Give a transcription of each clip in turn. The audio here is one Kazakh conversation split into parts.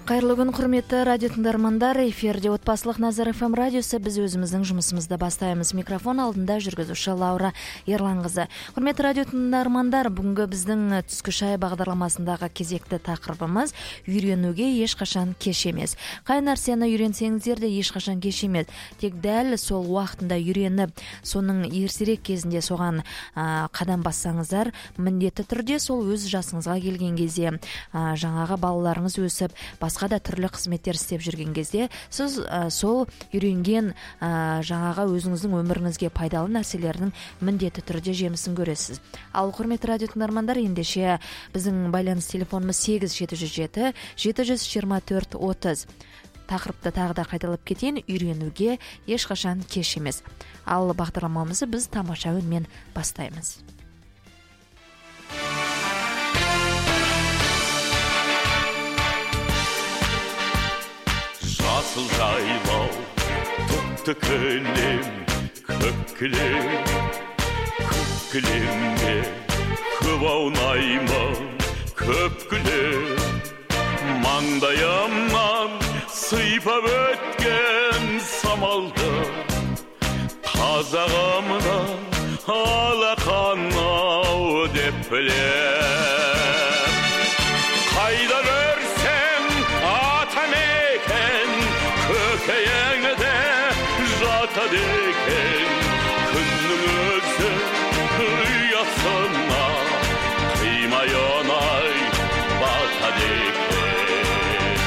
Кайырлы күн, құрметті радио тыңдармандар. Эфирде Отбасылық Назар ФМ радиосы. Біз өзіміздің жұмысымызды бастаймыз. Микрофон алдында жүргізуші Лаура Ерланқызы. Құрметті радио тыңдармандар, бүгінгі біздің түскі шай бағдарламасындағы кезекті тақырыбымыз үйренуге ешқашан кеш емес. Қай нәрсені үйренсеңіздер де ешқашан кеш емес. Тек дәл сол уақытында үйреніп, соның ертерек кезінде соған қадам бассаңыздар, міндетті түрде сол өз жасыңызға келген кезде, жаңағы балаларыңыз өсіп, басқа да түрлі қызметтер істеп жүрген кезде сіз сол үйренген жаңағы өзіңіздің өміріңізге пайдалы нәрселердің міндетті түрде жемісін көресіз. Ал құрметті радио тыңдармандар, ендеше біздің байланыс телефонымыз 8707 724 30. Тақырыпты тағы да қайталап кетейін: үйренуге ешқашан кеш емес. Ал бағдарламамызды біз тамаша үнмен бастаймыз. Жасыл жайлау, тұтты кілем, көк кілем, көк кілемде көп аунаймын, көп күлем. Маңдайымнан сыйпап өткен самалды, қазағымнан алақанау деп білем. Қайда көрсем атамекен, көкейіңде жатады екен. Күннің өзі ұясына қимай оңай батады екен.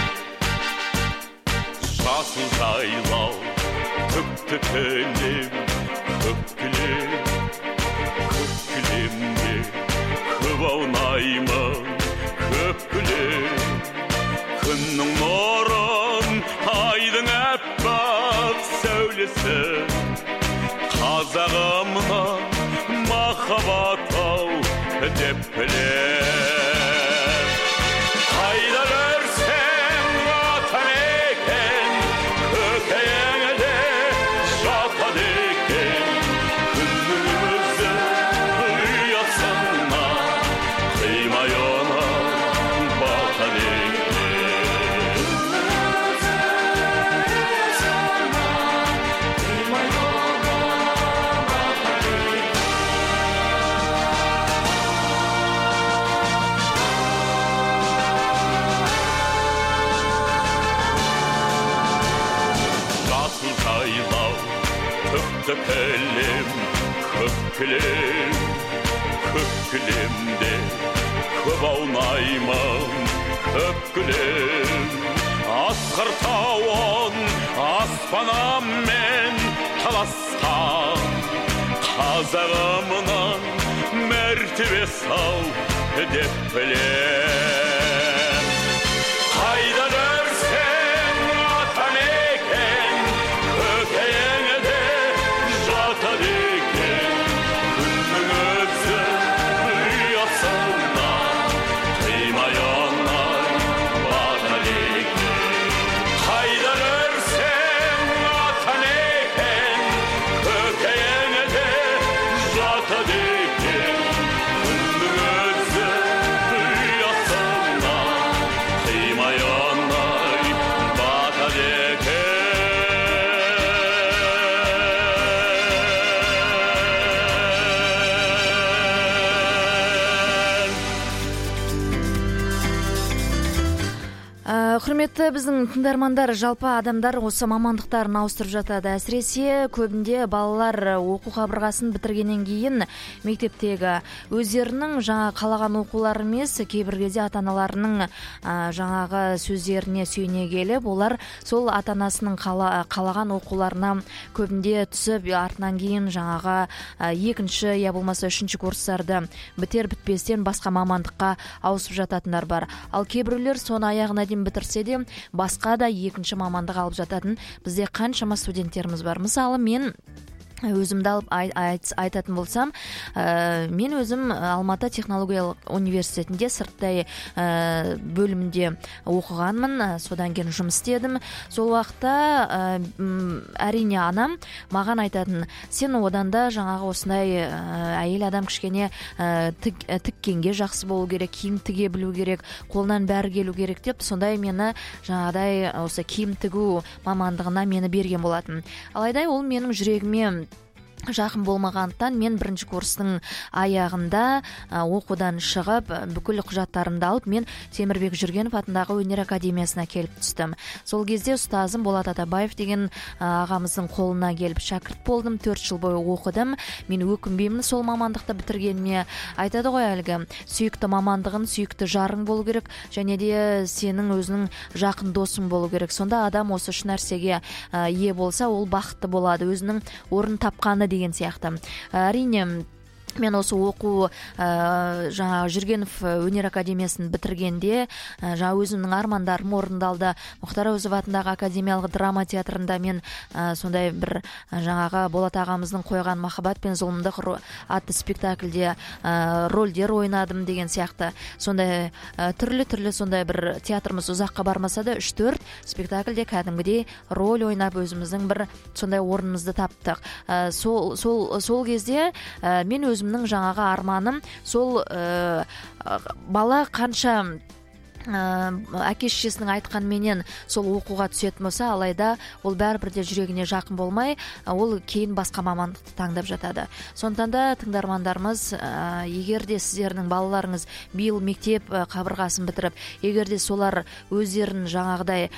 Жасыл жайлау, түкті кілем, көк кілем, көк кілемде көп аунаймын, көп күлем. Күннің нұрын, айдың әппақ сәулесі, қазағымнан махаббат ау деп білем. Қайда көрсем атамекен, көкейіңде жатады екен. Күннің өзі ұясына қимай оңай батады екен. Түкті кілем, көк кілем, көк кілемде көп аунаймын, көп күлем. Асқар тауын аспанаммен таласқан, қазағымнан мәртебе сау деп білем. Қайда көрсем атамекен, көкейіңде жатады екен. Күннің өзі ұясына қимай оңай батады екен. Қайда көрсем атамекен, көкейіңде жатады екен. Күннің өзі ұясына қимай оңай батады екен. Құрметті біздің тыңдармандар, жалпы адамдар осы мамандықтарын ауыстырып жатады. Әсіресе көбінде балалар оқу қабырғасын бітіргеннен кейін мектептегі өздерінің жаңа қалаған оқулары емес, кейбір кезде ата-аналарының жаңағы сөздеріне сүйене келіп, олар сол ата-анасының қалаған оқуларына көбінде түсіп, артынан кейін жаңағы екінші, я болмаса үшінші курстарды бітер-бітпестен басқа мамандыққа ауысып жататындар бар. Ал кейбіреулер соны аяғына дейін бітірсе де басқа да екінші мамандық алып жататын бізде қаншама студенттеріміз бар. Мысалы, мен өзімді алып айтатын болсам, мен өзім Алматы технологиялық университетінде сырттай бөлімінде оқығанмын, содан кейін жұмыс істедім. Сол уақытта әрине анам маған айтатын, сен одан да жаңағы осындай әйел адам кішкене тіккенге жақсы болу керек, киім тіге білу керек, қолынан бәрі келу керек деп, сондай мені жаңағыдай осы киім тігу мамандығына мені берген болатын. Алайда ол менің жүрегіме жақын болмағандықтан мен бірінші курстың аяғында оқудан шығып, бүкіл құжаттарымды алып, мен Темірбек Жүргенов атындағы өнер академиясына келіп түстім. Сол кезде ұстазым Болат Атабаев деген ағамыздың қолына келіп шәкірт болдым, 4 жыл бойы оқыдым. Мен өкінбеймін сол мамандықты бітіргеніме. Айтады ғой әлгі, сүйікті мамандығын, сүйікті жарың болу керек, және де сенің өзінің жақын досың болу керек. Сонда адам осы үш нәрсеге ие болса, ол бақытты болады, өзінің орын тапқаны деген сияқты. Әрине мен осы оқу жаңағы Жүргенов өнер академиясын бітіргенде жаңа өзімнің армандарым орындалды. Мұхтар Әуезов атындағы академиялық драма театрында мен сондай бір жаңағы Болат ағамыздың қойған Махаббат пен зұлымдық атты спектакльде рөлдер ойнадым деген сияқты. Сондай түрлі сондай бір театрымыз ұзаққа бармаса да 3-4 спектакльде кәдімгідей рөл ойнап өзіміздің бір сондай орнымызды таптық. Сол кезде мен өзімнің жаңағы арманым сол бала қанша әке-шешесінің айтқанменен сол оқуға түсетін болса, алайда ол бәрібір де жүрегіне жақын болмай, ол кейін басқа мамандықты таңдап жатады. Сондықтан да тыңдармандарымыз, егер де сіздердің балаларыңыз биыл мектеп қабырғасын бітіріп, егер де солар өздерін жаңағыдай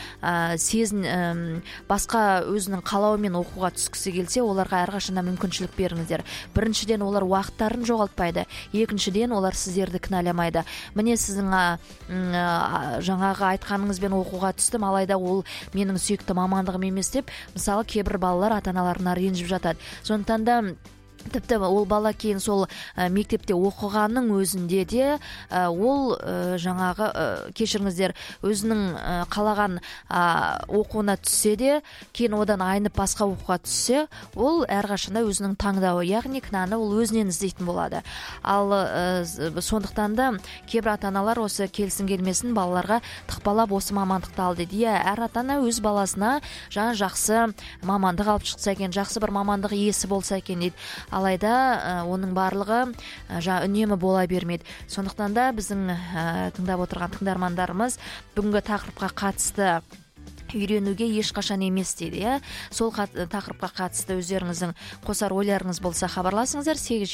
басқа өзінің қалауымен оқуға түскісі келсе, оларға әрқашанда мүмкіншілік беріңіздер. Біріншіден, олар уақыттарын жоғалтпайды. Екіншіден, олар сіздерді кінәламайды. Міне сіздің жаңағы айтқаныңызбен оқуға түстім, алайда ол менің сүйікті мамандығым емес деп, мысалы кейбір балалар ата-аналарына ренжіп жатады. Сондықтан да тіпті ол бала кейін сол мектепте оқығанның өзінде де ол жаңағы кешіріңіздер, өзінің қалаған оқуына түссе де, кейін одан айнып басқа оқуға түссе, ол әрқашанда өзінің таңдауы, яғни кінәні ол өзінен іздейтін болады. Ал сондықтан да кейбір ата-аналар осы келсін келмесін балаларға тықпалап осы мамандықты ал дейді. Әр ата-ана өз баласына жақсы мамандық алып шықса екен, жақсы бір мамандық иесі болса екен дейді. Алайда оның барлығы үнемі бола бермейді. Сондықтан да біздің тыңдап отырған тыңдармандарымыз бүгінгі тақырыпқа қатысты үйренуге ешқашан емес дейді. Сол тақырыпқа қатысты өздеріңіздің қосар ойларыңыз болса хабарласыңыздар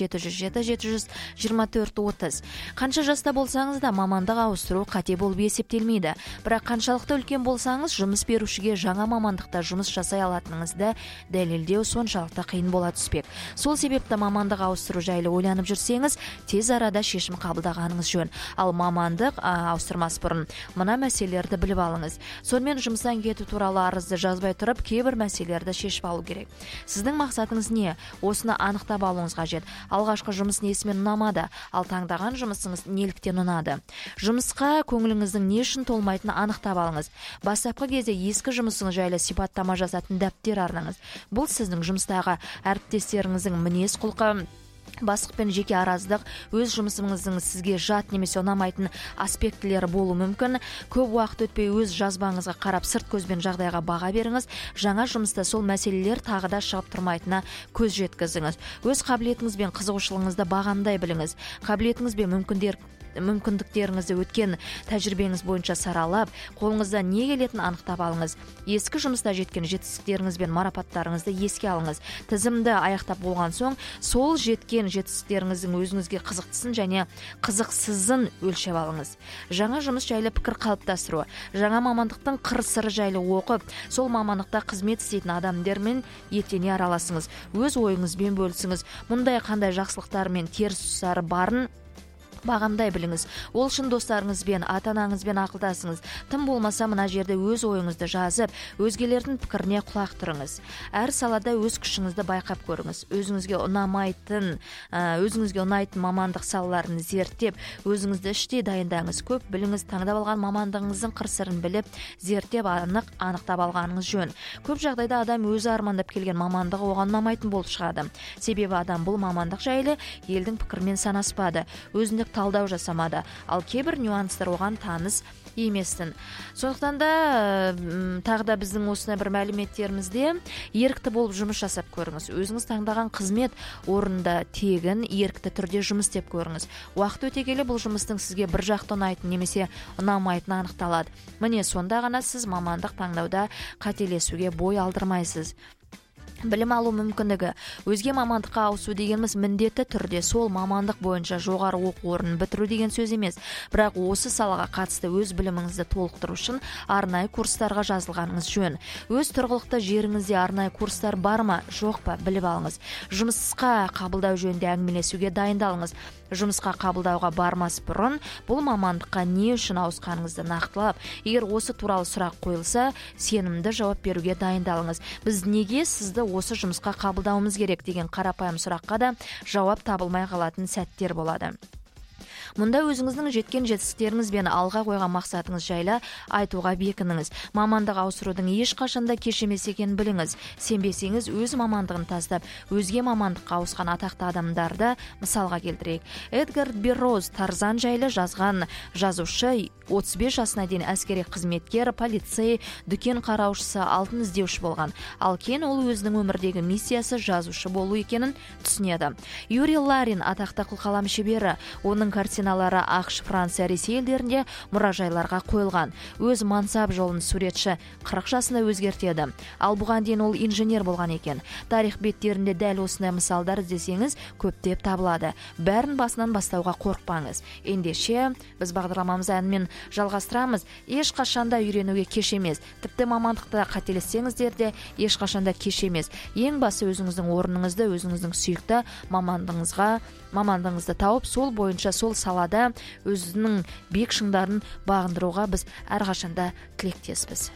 8707-724-30. Қанша жаста болсаңыз да мамандық ауыстыру қате болып есептелмейді. Бірақ қаншалықты үлкен болсаңыз, жұмыс берушіге жаңа мамандықта жұмыс жасай алатыныңызды дәлелдеу соншалықты қиын бола түспек. Сол себепті мамандық ауыстыру жайлы ойланып жүрсеңіз, тез арада шешім қабылдағаныңыз жөн. Ал мамандық ауыстырмас бұрын мына мәселелерді біліп алыңыз. Сонымен жұмыстан кету туралы арызды жазбай тұрып, кейбір мәселелерді шешіп алу керек. Сіздің мақсатыңыз не? Осыны анықтап алуыңыз қажет. Алғашқы жұмыс несімен ұнамады, ал таңдаған жұмысыңыз неліктен ұнады? Жұмысқа көңіліңіздің не үшін толмайтынын анықтап алыңыз. Бастапқы кезде ескі жұмысыңыз жайлы сипаттама жазатын дәптер арнаңыз. Бұл сіздің жұмыстағы әріптестеріңіздің мінез құлқы, бастық пен жеке араздық, өз жұмысыңыздың сізге жат немесе ұнамайтын аспектілері болу мүмкін. Көп уақыт өтпей өз жазбаңызға қарап сырт көзбен жағдайға баға беріңіз. Жаңа жұмыста сол мәселелер тағы да шығып тұрмайтынына көз жеткізіңіз. Өз қабілетіңіз бен қызығушылығыңызды бағамдай біліңіз. Қабілетіңіз бен мүмкіндіктеріңізді өткен тәжірибеңіз бойынша саралап, қолыңызда не келетінін анықтап алыңыз. Ескі жұмыста жеткен жетістіктеріңіз бен марапаттарыңызды еске алыңыз. Тізімді аяқтап болған соң, сол жеткен жетістіктеріңіздің өзіңізге қызықтысын және қызықсызын өлшеп алыңыз. Жаңа жұмыс жайлы пікір қалыптастыру, жаңа мамандықтың қыр-сыры жайлы оқып, сол мамандықта қызмет істейтін адамдармен етене араласыңыз. Өз ойыңызбен бөлісіңіз. Мұндай қандай жақсылықтар мен теріс тұстары барын Бағамдай біліңіз. Ол шын достарыңызбен, ата-анаңызбен ақылдасыңыз. Тым болмаса мына жерде өз ойыңызды жазып, өзгелердің пікіріне құлақ тұрыңыз. Әр салада өз күшіңізді байқап көріңіз. Өзіңізге ұнайтын мамандық салаларын зерттеп, өзіңізді іштей дайындаңыз. Көп біліңіз, таңдап алған мамандығыңыздың қыр-сырын біліп, зерттеп анықтап алғаныңыз жөн. Көп жағдайда адам өзі армандап келген мамандығы оған ұнамайтын болып шығады. Себебі адам бұл мамандық жайлы елдің пікірмен санаспады. Өзіндік талдау жасамады, ал кейбір нюанстар оған таныс еместін. Сондықтан да тағы да біздің осындай бір мәліметтерімізде ерікті болып жұмыс жасап көріңіз. Өзіңіз таңдаған қызмет орында тегін, ерікті түрде жұмыс істеп көріңіз. Уақыт өте келе бұл жұмыстың сізге бір жақты ұнайтын немесе ұнамайтыны анықталады. Міне сонда ғана сіз мамандық таңдауда қателесуге бой алдырмайсыз. Білім алу мүмкіндігі. Өзге мамандыққа ауысу дегеніміз міндетті түрде сол мамандық бойынша жоғары оқу орнын бітіру деген сөз емес. Бірақ осы салаға қатысты өз біліміңізді толықтыру үшін арнайы курстарға жазылғаныңыз жөн. Өз тұрғылықты жеріңізде арнайы курстар бар ма, жоқ па, біліп алыңыз. Жұмысқа қабылдау жөнінде әңгімелесуге дайындалыңыз. Жұмысқа қабылдауға бармас бұрын бұл мамандыққа не үшін ауысқаныңызды нақтылап, егер осы туралы сұрақ қойылса, сенімді жауап беруге дайындалыңыз. Біз неге сізді осы жұмысқа қабылдауымыз керек деген қарапайым сұраққа да жауап табылмай қалатын сәттер болады. Мұнда өзіңіздің жеткен жетістіктеріңіз бен алға қойған мақсатыңыз жайлы айтуға бекініңіз. Мамандық ауыстырудың ешқашанда кеш емес екенін біліңіз. Сенбесеңіз өз мамандығын тастап, өзге мамандыққа ауысқан атақты адамдарды мысалға келтірейік. Эдгар Берроуз Тарзан жайлы жазған жазушы, 35 жасына дейін әскери қызметкер, полицей, дүкен қараушысы, алтын іздеуші болған. Ал кейін ол өзінің өмірдегі миссиясы жазушы болу екенін түсінеді. Юрий Ларин атақты қылқалам шебері, оның картиналары ақш, Франция, Ресей елдерінде мұражайларға қойылған. Өз мансап жолын суретші 40 жасында өзгертеді. Ал бұған дейін ол инженер болған екен. Тарих беттерінде дәл осындай мысалдар іздесеңіз көптеп табылады. Бәрін басынан бастауға қорықпаңыз. Ендеше біз бағдарламамызды әнмен жалғастырамыз. Ешқашанда үйренуге кеш емес. Тіпті мамандықта қателессеңіздер де ешқашанда кеш емес. Ең басы өзіңіздің орныңызды, өзіңіздің сүйікті мамандығыңызды тауып, сол бойынша сол салада өзінің биік шыңдарын бағындыруға біз әрқашанда тілектеспіз.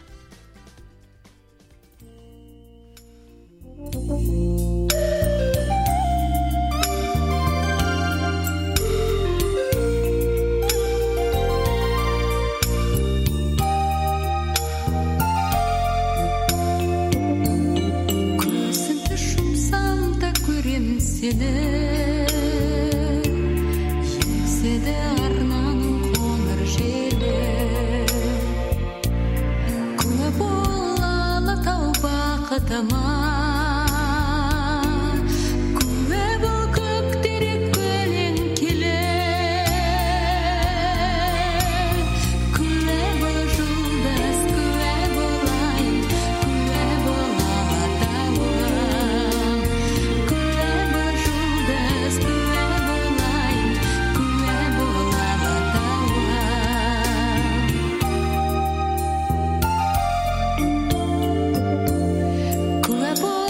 Көзімді жұмсам да көрем сені, еңседі арнаның қоңыр желі. Куә бол Алатау бақытыма, куә бол көктерек көлеңкелі, куә бол жұлдыз, куә бол ай, куә бол Алатауым, куә бол жұлдыз, куә бол ай, куә бол Алатауым. Куә бол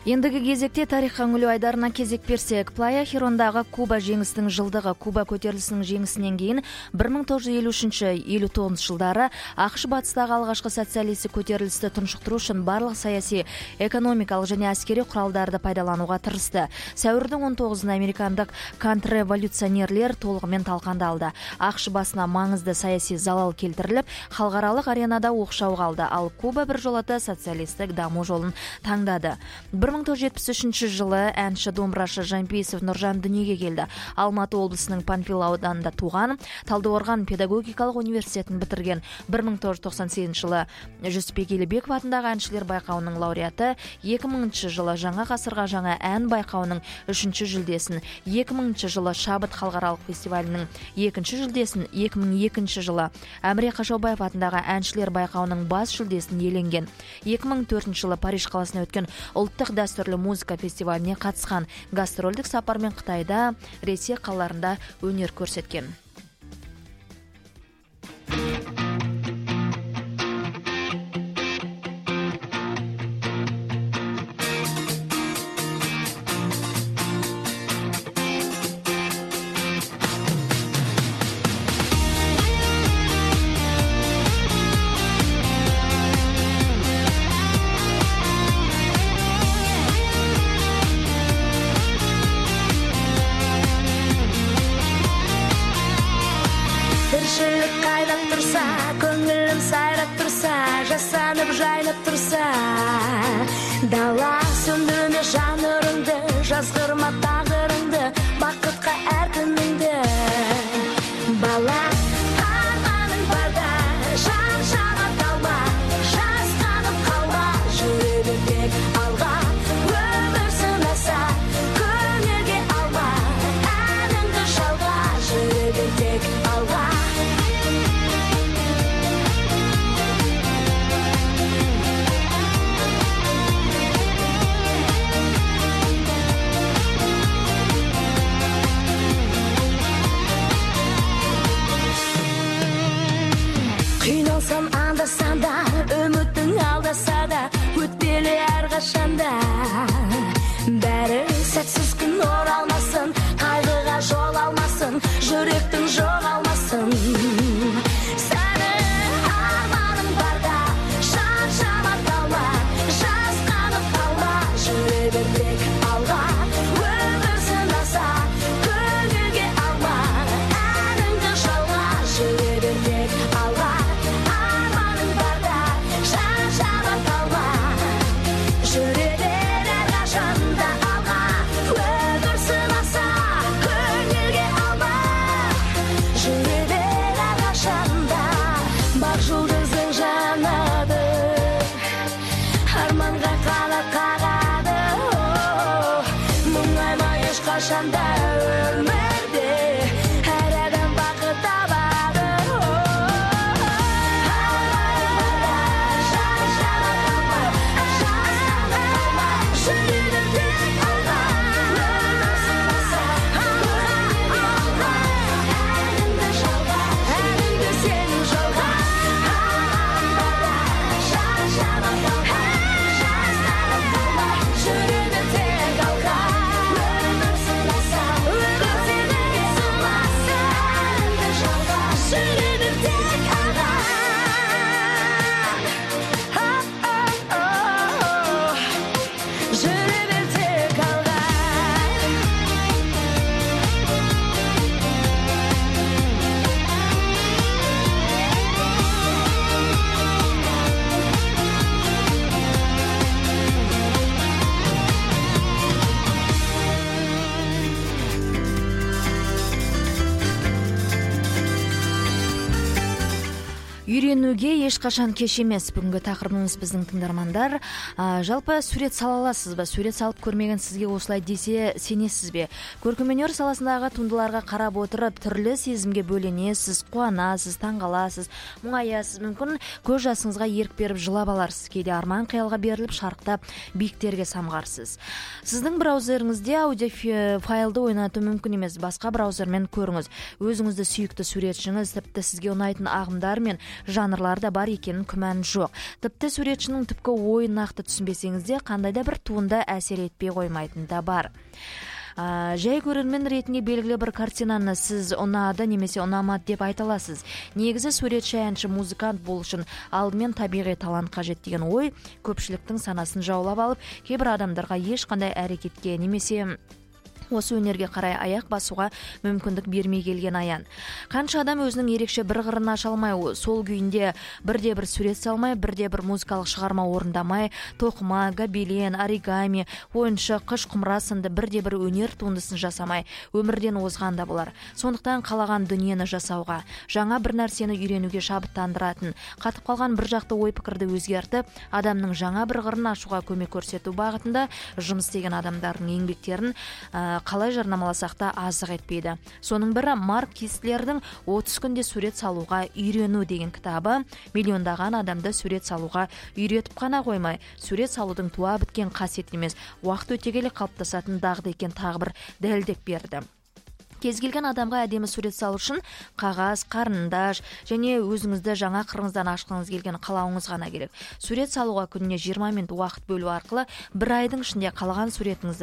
Ендігі кезекте тарихқа үңілу айдарына кезек берсек, Плая Хирондагы Куба жеңісінің жылдығы, Куба көтерілісінің жеңісінен кейін 1953-59 жылдары ақш батыстағы алғашқы социалистік көтерілісті тұншықтыру үшін барлық саяси, экономикалық және әскери құралдарды пайдалануға тырысты. Сәуірдің 19-ында американдық контрреволюционерлер толығымен талқандалды. ақш басына маңызды саяси залал келтіріліп, халықаралық аренада оқшау қалды, ал Куба біржолата социалистік даму жолын таңдады. 1973 жылы әнші домбырашы Жампейісов Нұржан дүниеге келді. Алматы облысының Панфил ауданында туған, Талдықорған педагогикалық университетін бітірген. 1998 жылы Жүсіпбек Елебеков атындағы әншілер байқауының лауреаты, 2000 жылы Жаңа ғасырға жаңа ән байқауының 3-ші жүлдесін, 2000 жылы Шабыт халықаралық фестивалінің 2-ші жүлдесін, 2002 жылы Әміре Қашаубаев атындағы әншілер байқауының бас жүлдесін иеленген. 2004 жылы Париж қаласына өткен ұлттық дәстүрлі музыка фестиваліне қатысқан, гастрольдік сапармен Қытайда, Ресей қалаларында өнер көрсеткен. Тіршілік қайнап тұрса, көңілім сайрап тұрса, жасанып жайнап тұрса, дала сөндірме жан нұрыңды, жазғырма тағдырыңды, бақытқа әр күніңді. Бала, арманың барда, шаршама талма, жасқанып қалма, жүре бер тек алға, өмір сынаса, көңілге алма, әніңді жалға, жүре бер тек алға. Қиналсам анда-санда, үмітің алдаса да, өтпелі әрқашанда. Бәрі сәтсіз күн оралмасын, қайғыға жол алмасын, жүректің жоғалмасын. Сәні арманың барда, шаршама талма, жасқанып қалма, жүре бер тек алға. Өмір сынаса, көңілге алма, әніңді жалға, жүре бер тек алға. Арманың барда, шаршама талма, жүре бер әрқашанда алға. Өмір сынаса, көңілге алма, жүре бер әрқашанда. Бақ жұлдызың жанады, арманға қанат қағады. Мұңайма ешқашанда өмірде, әр адам бақыт табады. Шаршама талма, жасқанып қалма, жүре бер тек алға. Өмір сынаса, көңілге алма, әніңді жалға, әніңді сенің жолға. Шаршама талма, жасқанып қалма, жүре бер тек алға. Өмір сынаса, көңілге алма, әніңді жалға, жүре бер тек алға. Жүре бер тек алға. Үйренуге ешқашан кеш емес. Бүгінгі тақырыбымыз біздің тыңдармандар. Жалпы сурет сала аласыз ба? Сурет салып көрмеген сізге осылай десе сенесіз бе? Көркемөнер саласындағы туындыларға қарап отырып, түрлі сезімге бөленесіз, қуанасыз, таңғаласыз, мұңаясыз. Мүмкін көз жасыңызға ерік беріп жылап аларсыз. Кейде арман қиялға беріліп, шарықтап, биіктерге самғарсыз. Сіздің браузеріңізде аудиофайлды ойнату мүмкін емес. Басқа браузермен көріңіз. Өзіңізді сүйікті суретшіңіз, тіпті сізге ұнайтын ағымдар мен жанрлары да бар екенін күмән жоқ. Тіпті суретшінің түпкі ойын нақты түсінбесеңіз де қандай да бір туынды әсер етпей қоймайтын да бар. Жай көрермен ретінде белгілі бір картинаны сіз ұнады немесе ұнамады деп айта аласыз. Негізі суретші, әнші, музыкант болу үшін алдымен табиғи талант қажет деген ой көпшіліктің санасын жаулап алып, кейбір адамдарға ешқандай әрекетке немесе осы өнерге қарай аяқ басуға мүмкіндік бермей келген аян. Қанша адам өзінің ерекше бір қырын аша алмай, сол күйінде бірде-бір сурет салмай, бірде-бір музыкалық шығарма орындамай, тоқыма, гобелен, оригами, ойыншық, қыш құмыра сынды бірде-бір өнер туындысын жасамай, өмірден озған да болар. Сондықтан қалаған дүниені жасауға, жаңа бір нәрсені үйренуге шабыттандыратын, қатып қалған бір жақты ой пікірді өзгертіп, адамның жаңа бір қырын ашуға көмек көрсету бағытында жұмыс істеген адамдардың еңбектерін қалай жарнамаласақ та азық етпейді. Соның бірі Марк Кислердің 30 күнде сурет салуға үйрену деген кітабы миллиондаған адамды сурет салуға үйретіп қана қоймай, сурет салудың туа біткен қасиет емес, уақыт өте келе қалыптасатын дағды екен тағы бір дәлелдеп берді. Кез келген адамға әдемі сурет салу үшін қағаз, қарындаш және өзіңізді жаңа қырыңыздан ашқыңыз келген қалауыңыз ғана керек. Сурет салуға күніне 20 минут уақыт бөлу арқылы бір айдың ішінде қалаған суретіңізді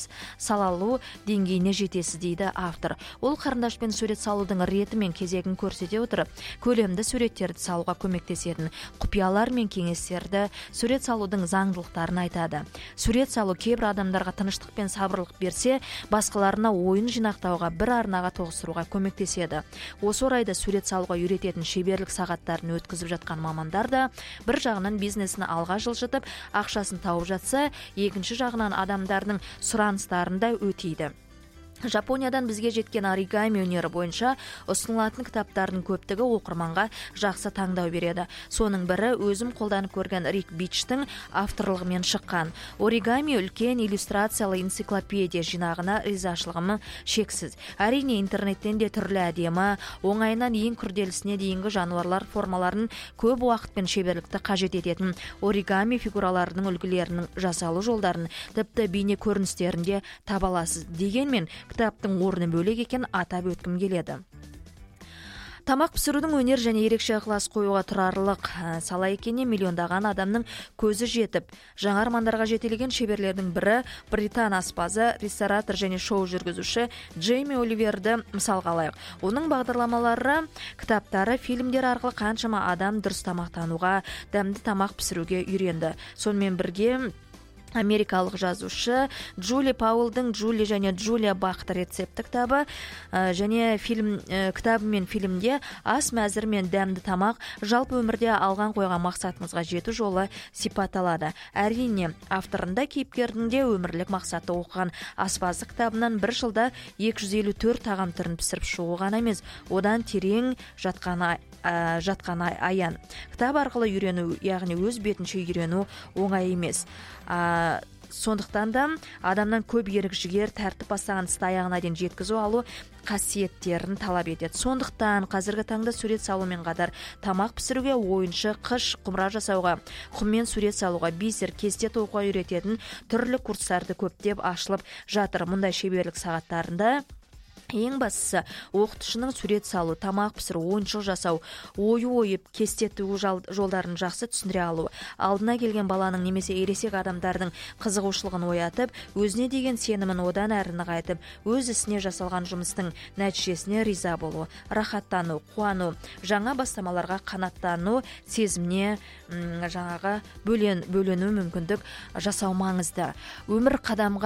салалу деңгейіне жетесіз дейді автор. Ол қарындашпен сурет салудың реті мен кезегін көрсете отырып, көлемді суреттерді салуға көмектесетін құпиялар мен кеңестерді, сурет салудың заңдылықтарын айтады. Сурет салу кейбір адамдарға тыныштық пен сабырлық берсе, басқаларына ойын жинақтауға бір арнаға тоғыстыруға көмектеседі. Осы орайда сурет салуға үйрететін шеберлік сағаттарын өткізіп жатқан мамандар да бір жағынан бизнесін алға жылжытып, ақшасын тауып жатса, екінші жағынан адамдардың сұраныстарын да өтейді. Жапониядан бізге жеткен оригами өнері бойынша ұсынылатын кітаптардың көптігі оқырманға жақсы таңдау береді. Соның бірі өзім қолданып көрген Рик Бичтің авторлығымен шыққан. Оригами үлкен иллюстрациялы энциклопедия жинағына ризашылығым шексіз. Әрине интернеттен де түрлі әдемі, оңайынан ең күрделісіне дейінгі жануарлар формаларын көп уақыт пен шеберлікті қажет ететін оригами фигураларының үлгілерінің жасалу жолдарын, тіпті бейне көріністерінде таба аласыз. Дегенмен кітаптың орны бөлек екен атап өткім келеді. Тамақ пісірудің өнер және ерекше ықылас қоюға тұрарлық сала екеніне миллиондаған адамның көзі жетіп, жаңа армандарға жетелеген шеберлердің бірі британ аспазы, ресторатор және шоу жүргізуші Джейми Оливерді мысалға алайық. Оның бағдарламалары, кітаптары, фильмдер арқылы қаншама адам дұрыс тамақтануға, дәмді тамақ пісіруге үйренді. Сонымен бірге америкалық жазушы Джули Пауэллдің Джули және Джулия бақыты рецепті кітабы және кітабы мен фильмде ас мәзір мен дәмді тамақ жалпы өмірде алған қойған мақсатыңызға жету жолы сипатталады. Әрине, авторында кейіпкердің де өмірлік мақсатты оқыған аспаздық кітабынан бір жылда 254 тағам түрін пісіріп шығу ғана емес, одан терең жатқаны аян. Кітап арқылы үйрену, яғни өз бетінше үйрену оңай емес. Сондықтан да адамнан көп ерік жігер, тәртіп бастаған істі аяғына дейін жеткізу алу қасиеттерін талап етеді. Сондықтан қазіргі таңда сурет салумен қатар тамақ пісіруге, ойыншық, қыш құмыра жасауға, құммен сурет салуға, бисер, кесте тоқуға үйрететін түрлі курстарды көптеп ашылып жатыр. Мұндай шеберлік сағаттарында ең бастысы оқытушының сурет салу, тамақ пісіру, ойыншық жасау, ою ойып, кесте тігу жолдарын жақсы түсіндіре алу, алдына келген баланың немесе ересек адамдардың қызығушылығын оятып, өзіне деген сенімін одан әрі нығайтып, өз ісіне жасалған жұмыстың нәтижесіне риза болу, рахаттану, қуану, жаңа бастамаларға қанаттану, сезімне жаңағы бөлену мүмкіндік жасау маңызды. Өмір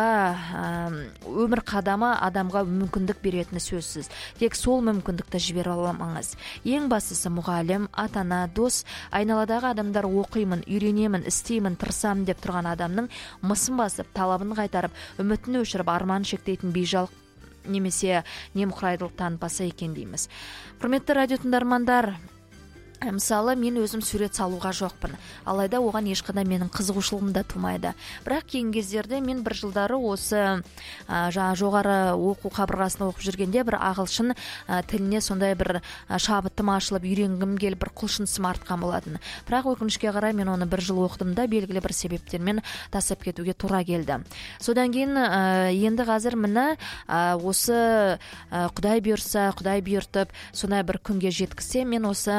қадамы адамға мүмкіндік беретіні сөзсіз. Тек сол мүмкіндікті жібере аламаңыз. Ең бастысы мұғалім, ата-ана, дос, айналадағы адамдар оқимын, үйренемін, істеймін, тырысамын деп тұрған адамның мысын басып, талабын қайтарып, үмітін өшіріп, арман шектейтін бейжалық немесе немқұрайдылық танытпаса екен дейміз. Құрметті радио тыңдармандар, мысалы, мен өзім сурет салуға жоқпын. Алайда оған ешқандай менің қызығушылығым да тумайды. Бірақ кейінгі кездерде мен бір жылдары осы жоғары оқу қабырғасында оқып жүргенде бір ағылшын тіліне сондай бір шабытым ашылып, үйренгім келіп, бір құлшынысым артқан болатын. Бірақ өкінішке қарай мен оны бір жыл оқыдым да белгілі бір себептермен тастап кетуге тура келді. Содан кейін енді қазір міне осы Құдай бұйырса, Құдай бұйыртып, сондай бір күнге жеткізсе, мен осы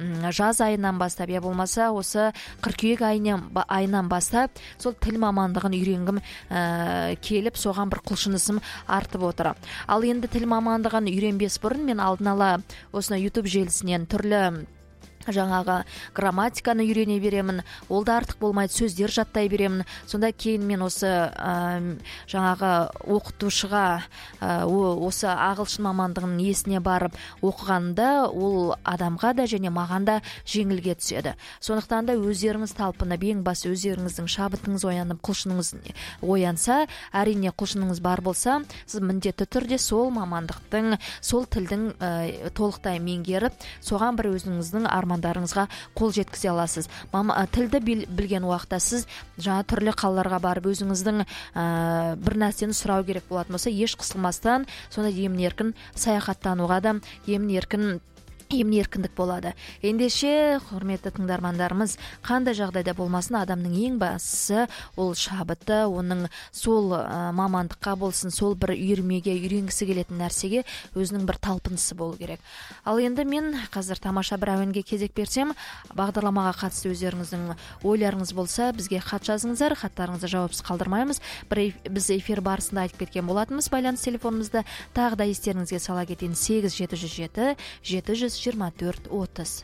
жаз айынан бастап я болмаса осы қыркүйек айынан бастап сол тіл мамандығын үйренгім келіп, соған бір құлшынысым артып отыр. Ал енді тіл мамандығын үйренбес бұрын мен алдын ала осыны YouTube желісінен түрлі жаңағы грамматиканы үйрене беремін, ол да артық болмайды, сөздер жаттай беремін. Сонда кейін мен осы жаңағы оқытушыға осы ағылшын мамандығының есіне барып оқығанда ол адамға да және маған да жеңілге түседі. Сондықтан да өздеріңіз талпынып, ең басы өздеріңіздің шабытыңыз оянып, құлшыныңыз оянса, әрине құлшыныңыз бар болса, сіз міндетті түрде сол мамандықтың, сол тілдің толықтай меңгеріп, соған бір өзіңіздің армандарыңызға қол жеткізе аласыз. Тілді білген уақытта сіз жаңа түрлі қалаларға барып өзіңіздің бір нәрсені сұрау керек болатын болса, еш қысылмастан сонда емін-еркін саяхаттануға да емін-еркіндік болады. Ендеше, құрметті тыңдармандарымыз, қандай жағдайда болмасын, адамның ең бастысы ол шабыты, оның сол мамандыққа болсын, сол бір үйірмеге, үйренгісі келетін нәрсеге өзінің бір талпынысы болу керек. Ал енді мен қазір тамаша бір әуенге кезек берсем, бағдарламаға қатысты өздеріңіздің ойларыңыз болса, бізге хат жазыңыздар, хаттарыңызды жауапсыз қалдырмаймыз. Біз эфир барысында айтып кеткен болатынбыз, байланыс телефонымызды тағы да естеріңізге сала кетейін: 8707 724-30.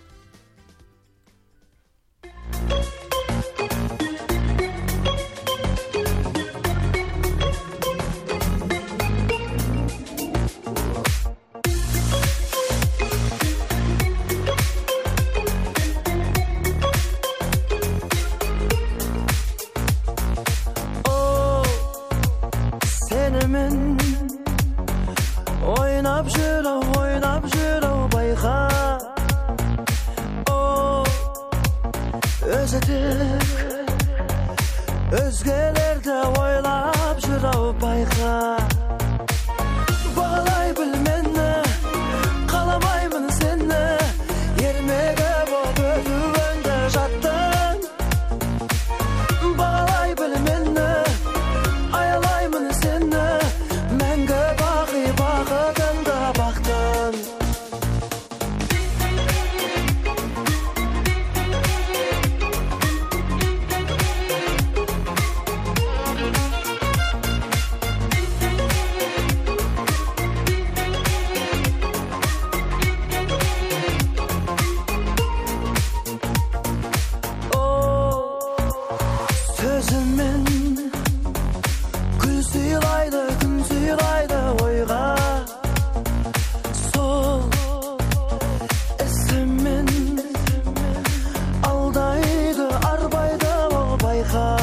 Senemin oynab jür bayqa. O özüdük özgelerde oylab jür bayqa. Bağlay bilmeni, qalamayman seni, yermege bop ötüvende jattın. Bağlay bilmeni, ayalayman seni, menge baqıdında baqtın. Sözümün gül suylaydı oyga. Sol esimin aldaydı arbaydı o bayqa.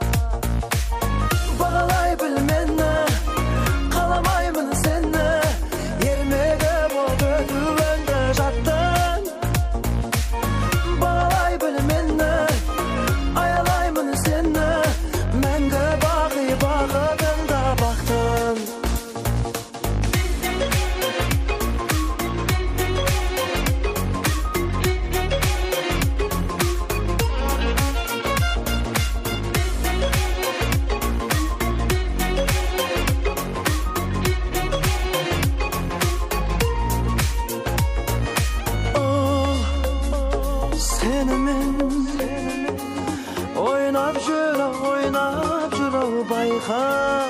Bağlay bilmeni, qalamayman seni, yermege bop ötüvende jattın. Bağlay bilmeni, ayalayman seni, menge baqıdında baqtın. O senemin oynab jür bayqa.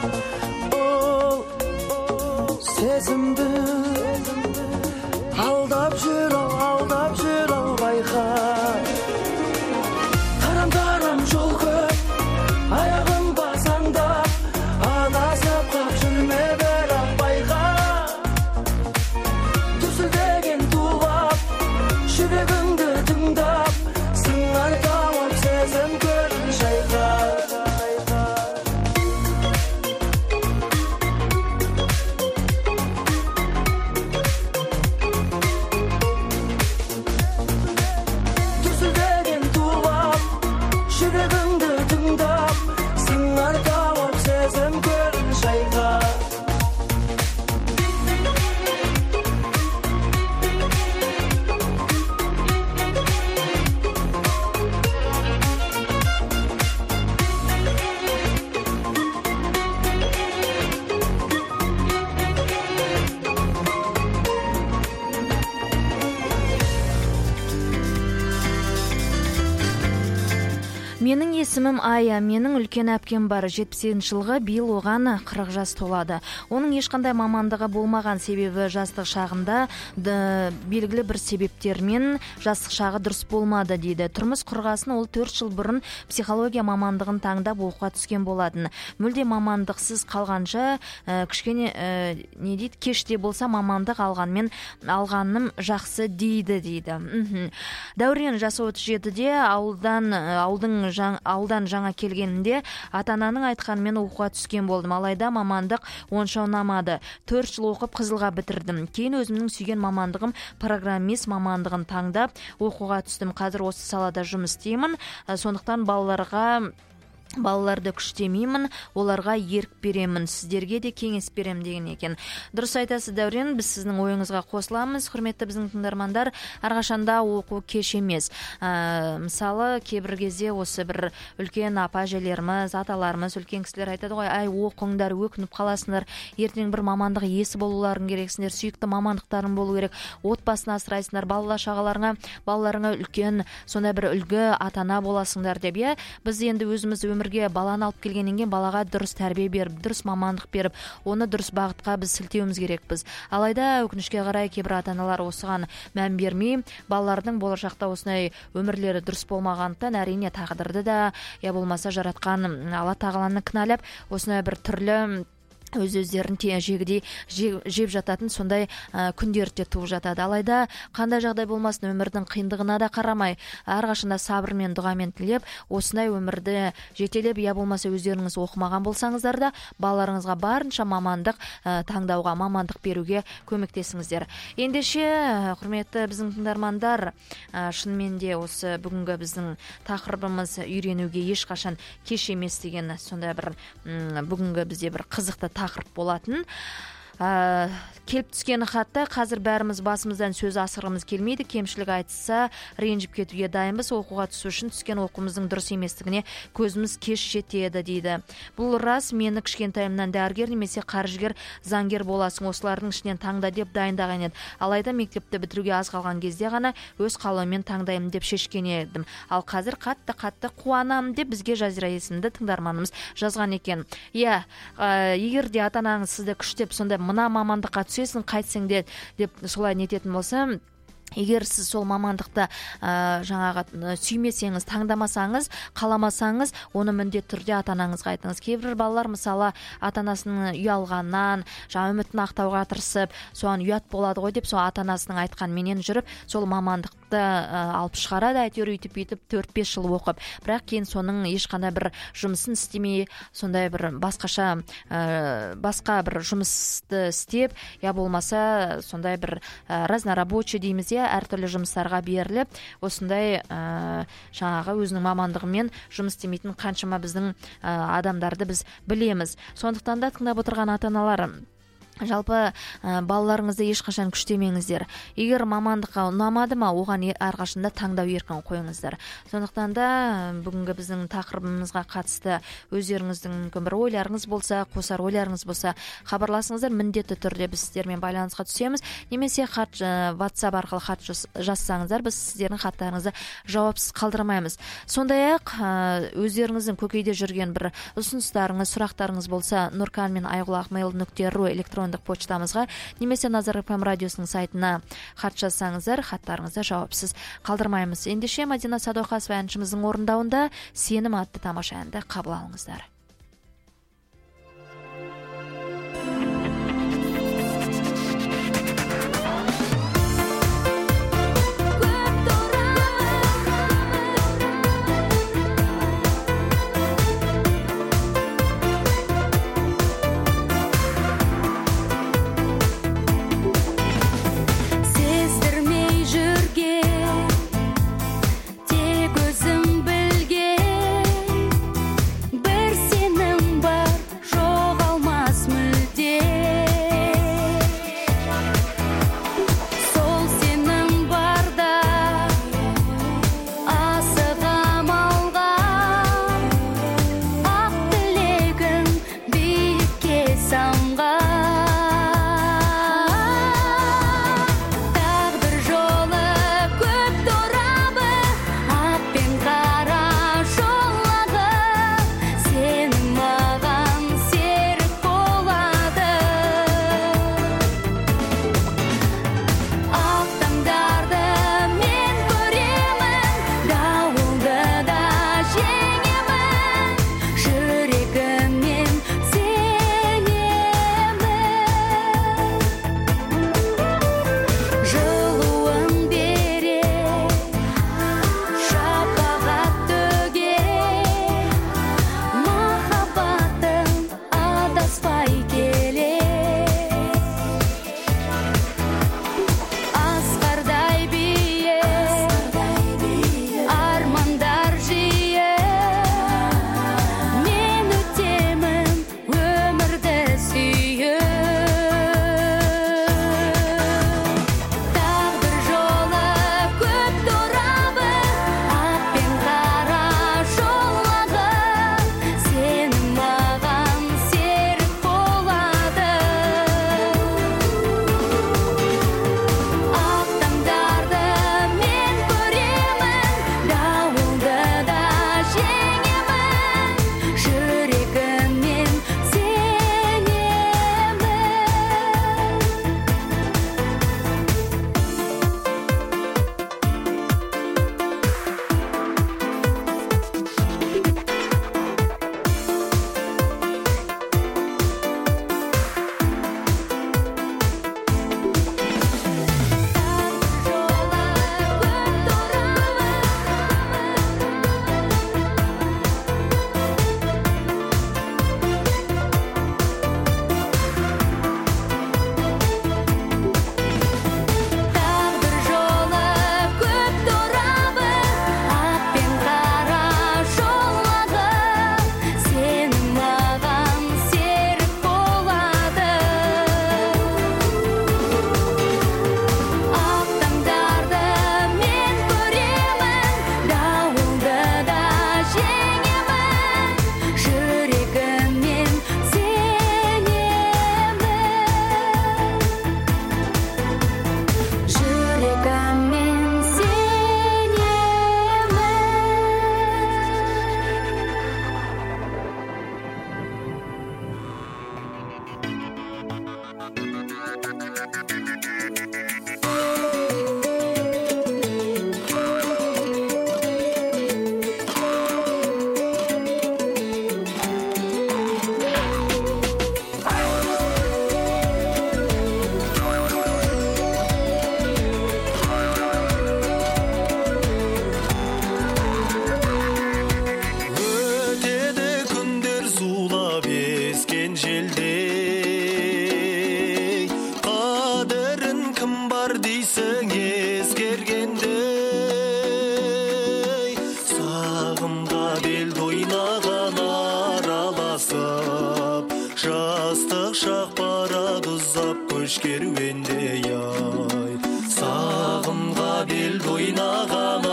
O sezimdi aldab jür bayqa. Taram jol köp, ayağım basanda, anasap qap jürme berap bayqa. Düzüldegen tuğap, жүрегіңді тыңдап, сыңар тауып сезім көрін жайға. Менің есімім Ая, менің үлкен әпкем бар. 70 жылғы, биыл оған 40 жас толады. Оның ешқандай мамандығы болмаған, себебі жастық шағында белгілі бір себептермен жастық шағы дұрыс болмады дейді. Тұрмыс құрғасын ол 4 жыл бұрын психология мамандығын таңдап оқуға түскен болатын. Мүлде мамандықсыз қалғанша кішкене не дейді, кеште болса мамандық алғаным жақсы дейді. Дәурен жасы 37-де ауылдан жаңа келгенімде ата-ананың айтқанымен оқуға түскен болдым. Алайда мамандық онша ұнамады. 4 жыл оқып қызылға бітірдім. Кейін өзімнің сүйген мамандығым программист мамандығын таңдап оқуға түстім. Қазір осы салада жұмыс істеймін. Сондықтан балаларды күштемеймін, оларға ерік беремін, сіздерге де кеңес беремін деген екен. Дұрыс айтасыз Дәурен, біз сіздің ойыңызға қосыламыз. Құрметті біздің тыңдармандар, әрқашанда оқу кеш емес. Мысалы, кейбір кезде осы бір үлкен апа-әжелеріміз, аталарымыз, үлкен кісілер айтады ғой, ай оқыңдар, өкініп қаласыңдар, ертең бір мамандық иесі болуларың керексіңдер, сүйікті мамандықтарың болу керек, отбасын асырайсыңдар, балаларыңа үлкен сондай бір үлгі ата-ана боласыңдар деп. Біз енді өзіміз өмірге баланы алып келгеннен кейін балаға дұрыс тәрбие беріп, дұрыс мамандық беріп, оны дұрыс бағытқа біз сілтеуіміз керекпіз. Алайда өкінішке қарай кейбір ата-аналар осыған мән бермей, балалардың болашақта осындай өмірлері дұрыс болмағандықтан әрине тағдырды да, я болмаса жаратқан Алла тағаланы кінәлап, осындай бір түрлі өздерін жегідей жеп жататын сондай күндерде туып жатады. Алайда қандай жағдай болмасын, өмірдің қиындығына да қарамай, әрқашанда сабырмен, дұғамен тілеп, осындай өмірді жетелеп, я болмаса өздеріңіз оқымаған болсаңыздар да, балаларыңызға барынша мамандық таңдауға, мамандық беруге көмектесіңіздер. Ендеше, құрметті біздің тыңдармандар, шынымен де осы бүгінгі біздің тақырыбымыз үйренуге ешқашан кеш емес деген сондай бір бүгінгі бізде бір қызықты тақырып болатын. Келіп түскен хатта қазір бәріміз басымыздан сөз асырғымыз келмейді, кемшілік айтса ренжіп кетуге дайынбыз, оқуға түсу үшін түскен оқуымыздың дұрыс еместігіне көзіміз кеш жетеді дейді. Бұл рас, мені кішкентайымнан дәрігер немесе қаржыгер, заңгер боласың, осылардың ішінен таңда деп дайындаған еді. Алайда мектепті бітіруге аз қалған кезде ғана өз қалауыммен таңдаймын деп шешкен едім. Ал қазір қатты қуанамын деп бізге Жазира есімді тыңдарманымыз жазған екен. Егер де ата-анаңыз сізді күштеп сонда мына мамандыққа түсесің, қайтсың деп солай нететін болса, егер сіз сол мамандықты сүймесеңіз, таңдамасаңыз, қаламасаңыз, оны міндетті түрде ата-анаңызға айтыңыз. Кейбір балалар мысалы ата-анасының ұялғаннан, үмітін ақтауға тырысып, соған ұят болады ғой деп, сол ата-анасының айтқанменен жүріп, сол мамандықты алып шығарады, әйтеуір өйтіп 4-5 жыл оқып, бірақ кейін соның ешқандай бір жұмысын істемей, сондай бір басқа бір жұмысты істеп, я болмаса сондай бір разнорабочий дейміз, әртүрлі жұмыстарға беріліп, осындай өзінің мамандығымен жұмыс істемейтін қаншама біздің адамдарды біз білеміз. Сондықтан да тыңдап отырған ата-аналар, жалпы балаларыңызды ешқашан күштемеңіздер. Егер мамандыққа ұнамады ма, оған әрқашанда таңдау еркін қойыңыздар. Сондықтан да бүгінгі біздің тақырыбымызға қатысты өздеріңіздің мүмкін бір ойларыңыз болса, қосар ойларыңыз болса, хабарласыңыздар, міндетті түрде біз сіздермен байланысқа түсеміз. Немесе WhatsApp арқылы хат жазсаңыздар, біз сіздердің хаттарыңызды жауапсыз қалдырмаймыз. Сондай-ақ өздеріңіздің көкейде жүрген бір ұсыныстарыңыз, сұрақтарыңыз болса, nurkan@mail.ru электрондық почтамызға немесе Назар ФМ радиосының сайтына хат жазсаңыздар, хаттарыңызды жауапсыз қалдырмаймыз. Ендеше Мадина Садуақасова әншіміздің орындауында Сенім атты тамаша әнді қабыл алыңыздар. Тек өзім білген бір дейсің ескергендей, сағымға бел ойнаған араласып, жастық шақ барады ұзап көш керуендей ай. Сағымға бел ойнаған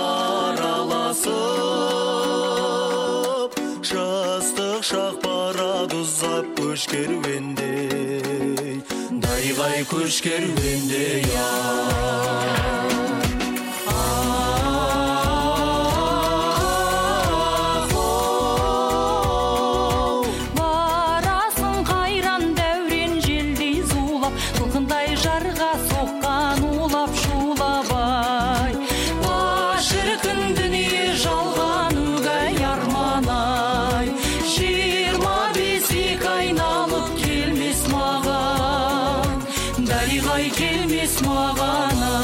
араласып, жастық шақ барады ұзап көш керуендей, дайғай көш керуендей Барасың қайран дәурен желдей зулап, толқындай жарға соққан улап шулабай. Шіркін дүние жалған үгәй арман-ай, 25 айналып келмес маған, дариғай келмес маған ай.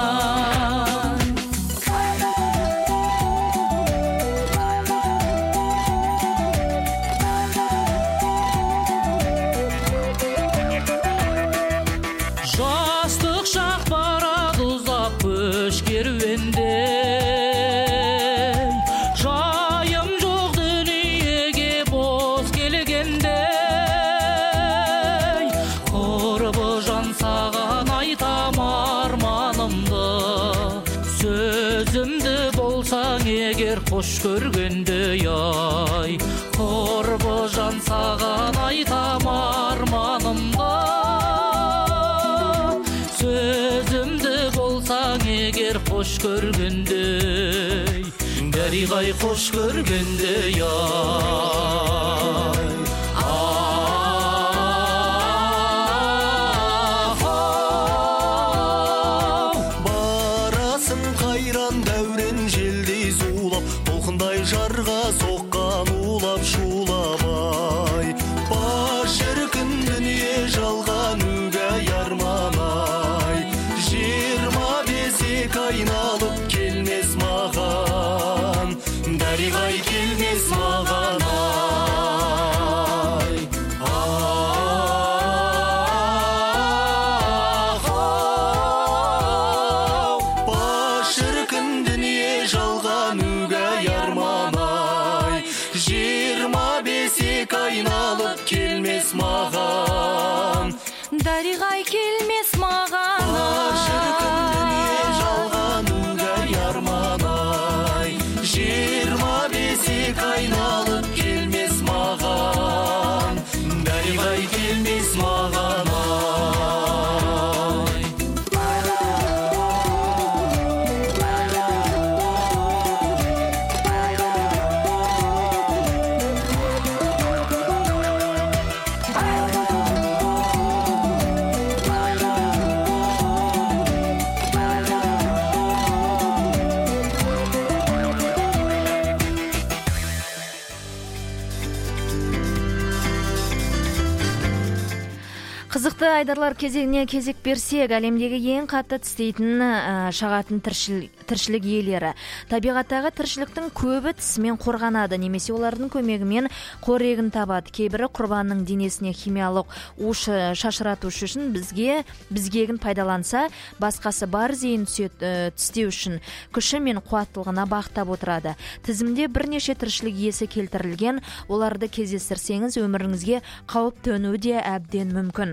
Жастық шақ барады ұзап көш керуендей, жайым жоқ дүниеге бос келгендей. Құрбы жан саған айтам арманымды, сөзімді болсаң егер қош көргендей ай. Құрбы жан саған айтам арманымды, сөзімді болсаң егер қош көргендей, дариғай қош көргендей ай. Барасың қайран дәурен желдей зулап, толқындай жарға соққан улап шулабай. Шіркін дүние жалған үгәй арман-ай, 25 айналып келмес маған, дариғай келмес маған ай. Шіркін дүние жалған үгәй арман-ай, 25 айналып келмес маған, дариғай келмес маған шіркін дүние жалған үгәй арман-ай, 25 айналып келмес маған, дариғай келмес маған ай. Қызықты айдарлар кезегіне кезек берсек, әлемдегі ең қатты тістейтін шағатын тіршілік иелері. Табиғаттағы тіршіліктің көбі тісімен қорғанады, немесе олардың көмегімен қорегін табады. Кейбірі құрбанның денесіне химиялық уш шашыратушы үшін бізгегін пайдаланса, басқасы бар зейін тістеу үшін күші мен қуаттылығына бақтап отырады. Тізімде бірнеше тіршілік иесі келтірілген, оларды кездестірсеңіз өміріңізге қауіп төнуі де әбден мүмкін.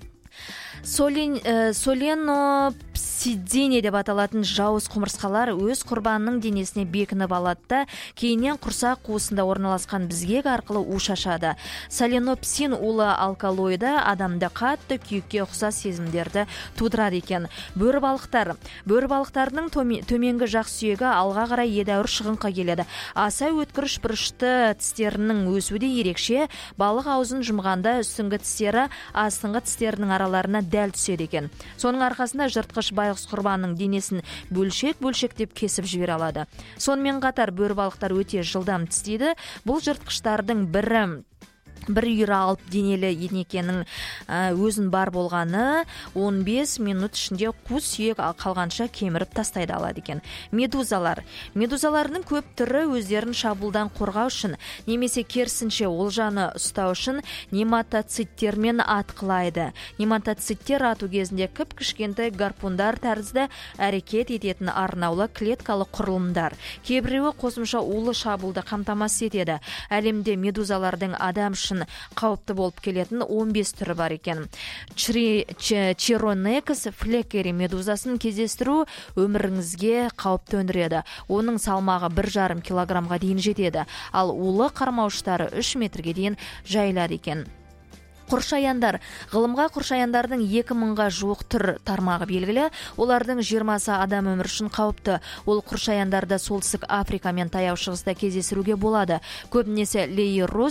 Соленопсидине деп аталатын жауыз құмырсқалар өз құрбанының денесіне бекініп алады да, кейіннен құрсақ қуысында орналасқан безгек арқылы у шашады. Соленопсин улы алкалоиды адамда қатты күйікке ұқсас сезімдерді тудырады екен. Бөрібалықтардың төменгі жақ сүйегі алға қарай едәуір шығыңқы келеді. Аса өткір бұрышты тістерінің өсуі де ерекше. Балық аузын жұмғанда үстіңгі тістері астыңғы тістерінің араларына дәл түседі екен. Соның арқасында жыртқыш байғұс құрбанның денесін бөлшек-бөлшектеп кесіп жібере алады. Сонымен қатар бөрібалықтар өте жылдам тістейді. Бұл жыртқыштардың бірі бір үйір алып денелі енекенің өзін бар болғаны 15 минут ішінде қу сүйек қалғанша кеміріп тастайды алады екен. Медузалардың көп түрі өздерін шабуылдан қорғау үшін немесе керісінше олжаны ұстау үшін нематоциттермен атқылайды. Нематоциттер ату кезінде кішкентай гарпундар тәрізді әрекет ететін арнаулы клеткалы құрылымдар. Кейбіреуі қосымша улы шабуылды қамтамасыз етеді. Әлемде медузалардың адам үшін қауіпті болып келетін 15 түрі бар екен. Chironecus fleckeri медузасын кездестіру өміріңізге қауіп төндіреді. Оның салмағы 1,5 килограммға дейін жетеді, ал улы қармауыштары 3 метрге дейін жайылады екен. Құршаяндар. Ғылымға құршаяндардың 2000-ға жуық түр тармағы белгілі. Олардың 20-сы адам өмір үшін қауіпті. Ол құршаяндарда солтүстік Африка мен таяу шығыста кездестіруге болады. Көбінесе Leiurus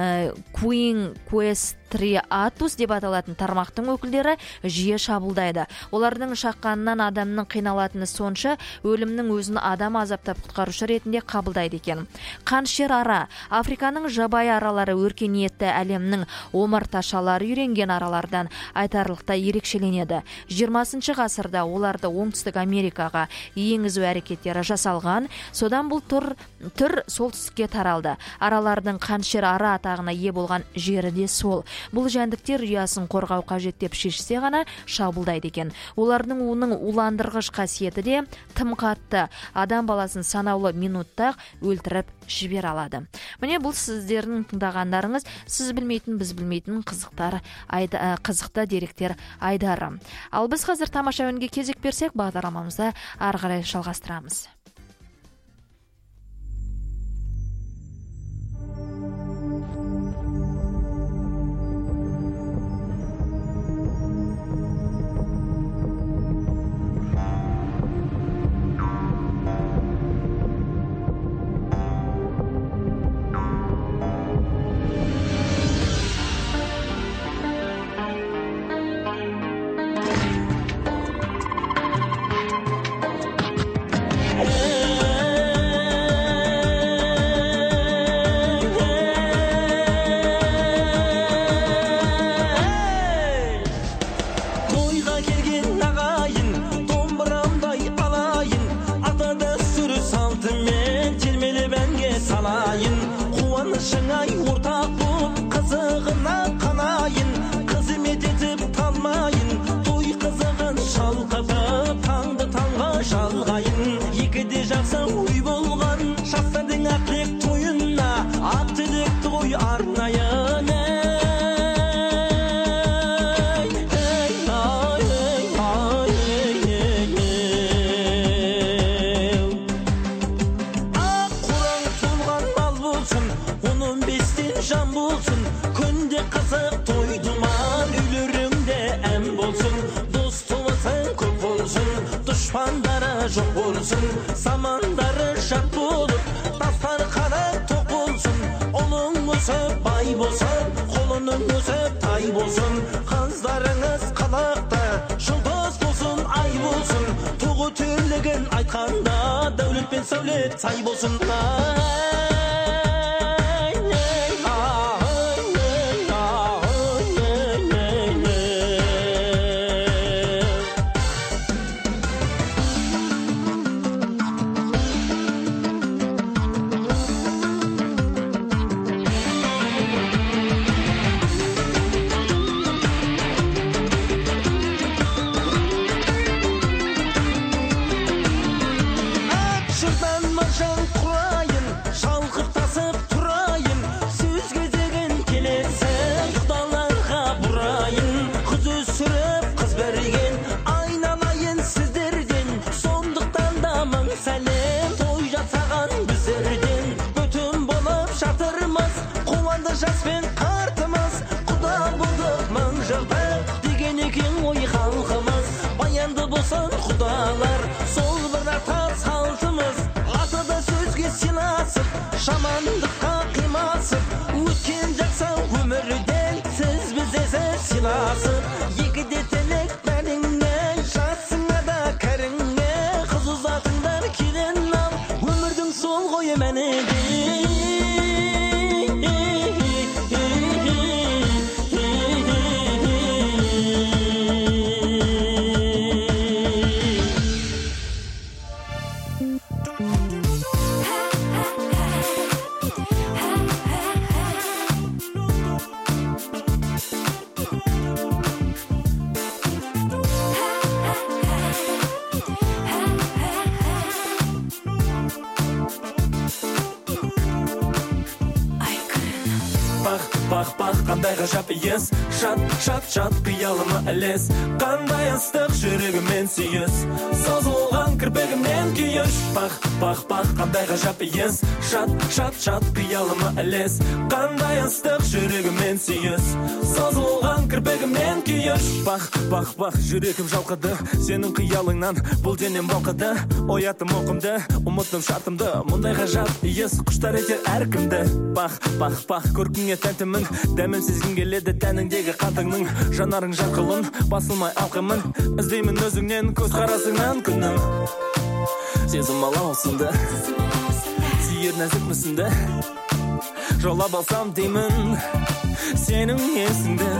quinquestriatus деп аталатын тармақтың өкілдері жиі шабуылдайды. Олардың шаққанынан адамның қиналатыны сонша, өлімнің өзін адам азаптап құтқарушы ретінде қабылдайды екен. Қаншер ара. Африканың жабайы аралары өркениетті әлемнің омарташалары үйренген аралардан айтарлықтай ерекшеленеді. 20 ғасырда оларды оңтүстік Америкаға енгізу әрекеттері жасалған, содан бұл түр солтүстікке таралды. Аралардың қаншер ара атағына ие болған жері де сол. Бұл жәндіктер ұясын қорғау қажет деп шешсе ғана шабуылдайды екен. Олардың уының уландырғыш қасиеті де тым қатты. Адам баласын санаулы минутта өлтіріп жібере алады. Міне бұл сіздердің тыңдағандарыңыз, сіз білмейтін, біз білмейтін қызықты деректер айдары. Ал біз қазір тамаша үнге кезек берсек, бағдарламамызды ары қарай жалғастырамыз. Жоқ болсын, самандары жат болып, тастар қара тоқ болсын, ұлың өсіп бай болсын, қолының өсіп тай болсын, қыздарыңыз қалақта жұлдыз болсын, ай болсын, туғы түрлігін айтқанда дәулет пен сәулет сай болсын. Жаспен қартымыз, құда болдық мың жылдық деген екен ой халқымыз. Баянды болсын құдалар, сол бір ата салтымыз. Атада сөзге сыйласып, жамандыққа қимасып, өткен жақсы өмірден сіз біздесі сыйласып. Екіде тілек бәріңе, жасыңа да кәріңе, қыз ұзатыңдар келін ал, өмірдің сол ғой мәні де. қандай ғажап иіс, шат қиялыма ілес, қандай ыстық жүрегімен сүйіс, созылған кірпігімнен күйіш, бақ, қандай ғажап иіс, шат қиялыма ілес, қандай ыстық жүрегімен сүйіс, созылған кірпігімнен күйіш, бақ, жүрегім жалқыды, сенің қиялыңнан бұл денем балқыды, оятым оқымды, ұмыттым шартымды, мұндай ғажап иіс құштар етер әркімді, бақ, көркіңе тәнтімін, дәмін сезгім келеді тәніңдегі қантыңның, жанарың жарқылын, басылмай алқымын, іздеймін өзіңнен көз қарасыңнан күнім, сезім алаусынды, сүйер нәзік мүсінді, жаулап алсам деймін, сенің есіңді,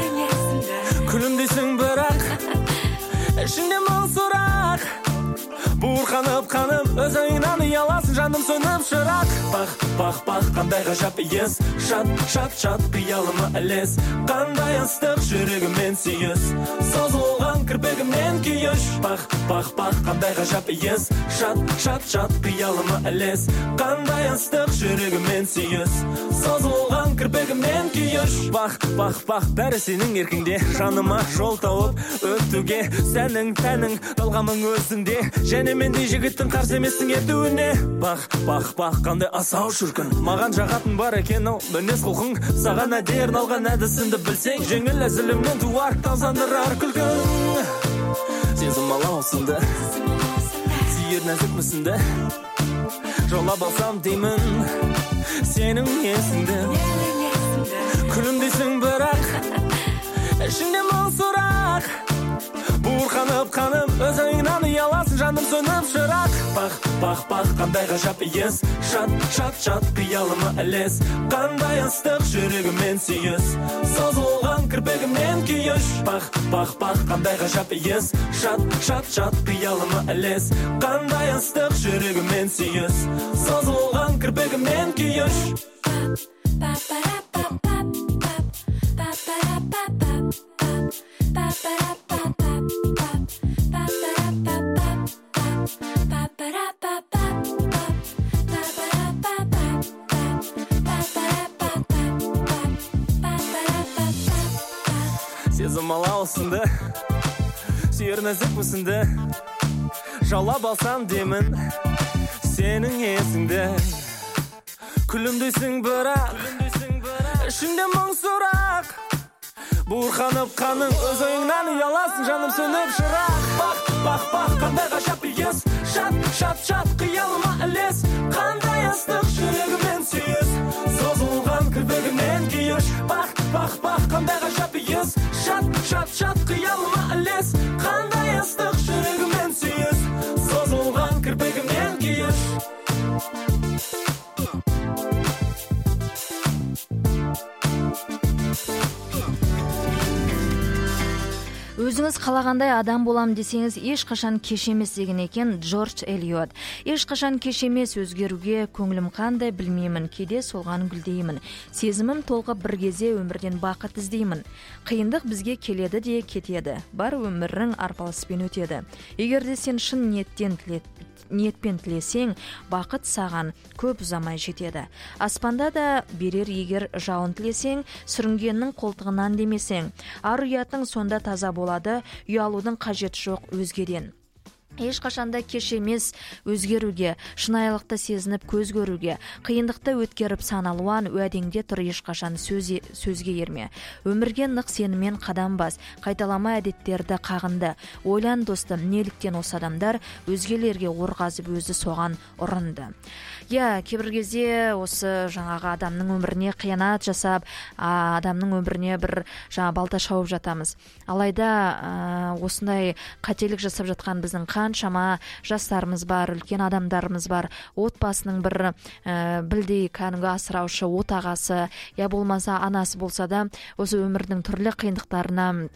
күлімдейсің бірақ, ішінде мың сұрақ, буырқанып қаным, өз ойыңнан ұяласың, жаным сөніп шырақ, бақ, қандай ғажап иіс, шат қиялыма ілес, қандай ыстық жүрегімен сүйіс, созылған кірпігімнен күйіш, бақ, қандай ғажап иіс, шат қиялыма ілес, қандай ыстық жүрегімен сүйіс, созылған кірпігімнен күйіш, бақ, бәрі сенің еркіңде, жаныма жол тауып өтуге, сәнің тәнің талғамың өзіңде, және мендей жігіттің қарсы еместің ертуіне, бақ, қандай асау шіркін, маған жағатын бар екен ау мінез құлқың, саған әдер алған әдісімді білсең, жеңіл әзілімнен туар тамсандырар күлкің, сезім алаусынды, сүйер нәзік мүсінді, жаулап алсам деймін, сенің есіңді, күлімдейсің бірақ, ішінде мың сұрақ, буырқанып қаным, өз ойыңнан ұяласың, жаным сөніп шырақ, бақ, қандай ғажап иіс, шат қиялыма ілес, қандай ыстық жүрегімен сүйіс, созылған кірпігімнен күйіш, бақ, қандай ғажап иіс, шат қиялыма ілес, қандай ыстық жүрегімен сүйіс, созылған кірпігімнен күйіш. Сезім алаусынды, сүйер нәзік мүсінді, жаулап алсам деймін, сенің есіңді, күлімдейсің бірақ, ішінде мың сұрақ, буырқанып қаның, өз ойыңнан ұяласың, жаным сөніп шырақ, бақ, қандай ғажап иіс, шат қиялыма ілес, қандай ыстық жүрегімен сүйіс, созылған кірпігімнен күйіш, бақ, қандай ғажап иіс, шат қиялыма ілес, қандай ыстық жүрегімен сүйіс, созылған кірпігімнен күйіш. Өзіңіз қалағандай адам болам десеңіз, ешқашан кеш емес деген екен Джордж Эллиот. Ешқашан кеш емес, өзгеруге көңілім қандай білмеймін, кейде солған гүлдеймін. Сезімім толқып бір кезде өмірден бақыт іздеймін. Қиындық бізге келеді де кетеді. Бар өмірің арпалыспен өтеді. Егер де сен шын ниетпен тілесең, бақыт саған көп ұзамай жетеді. Аспанда да берер егер жауын тілесең, сүрінгеннің қолтығынан демесең. Ар ұятың сонда таза болады, ұялудың қажет жоқ өзгеден. Ешқашанда кеш емес өзгеруге, шынайылықты сезініп көз көруге, қиындықты өткеріп саналуан уәдеңде тұр, ешқашан сөзге ерме. Өмірге нық сенімен қадам бас, қайталама әдеттерді қағынды. Ойлан достым, неліктен осы адамдар өзгелерге орғазып өзі соған ұрынды. Кейбір кезде осы жаңағы адамның өміріне қиянат жасап, адамның өміріне бір балта шауып жатамыз. Алайда осындай қателік жасап жатқан біздің қаншама жастарымыз бар, үлкен адамдарымыз бар, отбасының бір білдей кәдімгі асыраушы отағасы, я болмаса анасы болса да, осы өмірдің түрлі қиындықтарына